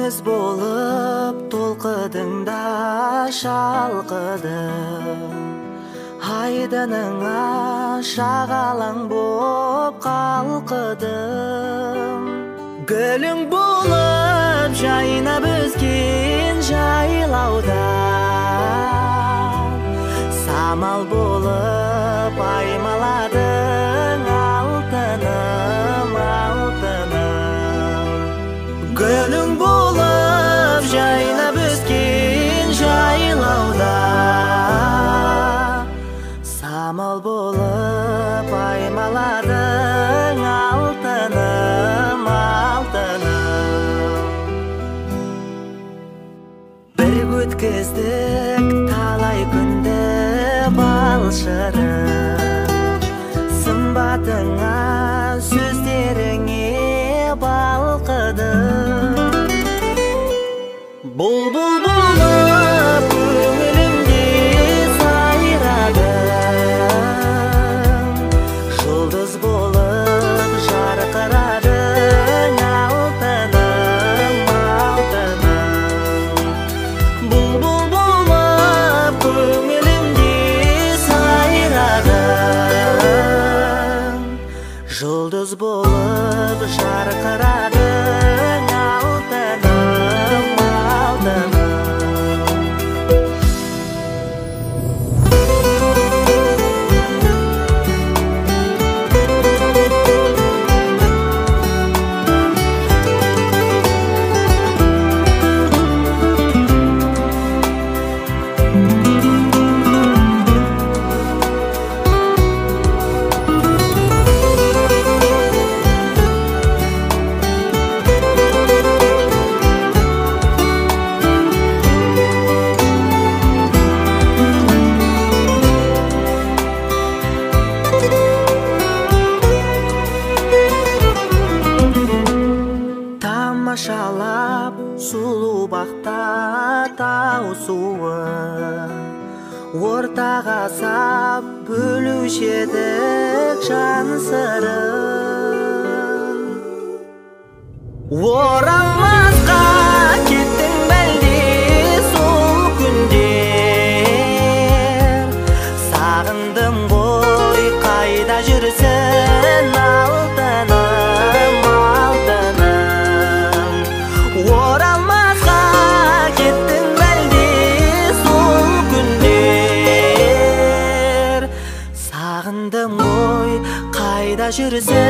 Deniz bolup толқыдыңда шалқыдым, айдыныңа шағалаң боп қалқыдым. Гүлің болып жайнап өскен жайлауда, самал болып аймаладың алтыным, алтыным. Гүлің болып жайнап өскен жайлауда, самал болып аймаладың алтыным, алтыным. Bir өткіздік талай күнді балшырып, сымбатыңа сөздеріңе балқыдым. Бұлбұл болып көңілімде сайрадың, жұлдыз болып жарқырадың алтыным, алтыным. Бұлбұл болып көңілімде сайрадың, жұлдыз болып жарқырадың алтыным, алтыным. Тамашалап сұлу бақта тау суын, ортаға сап бөлуші едік жан сырын. Оралмасқа кеттің бәлде сол күндер, сағындым ғой қайда жүрсің алтыным, алтыным. Оралмасқа кеттің бәлде сол күндер, сағындым ғой қайда жүрсің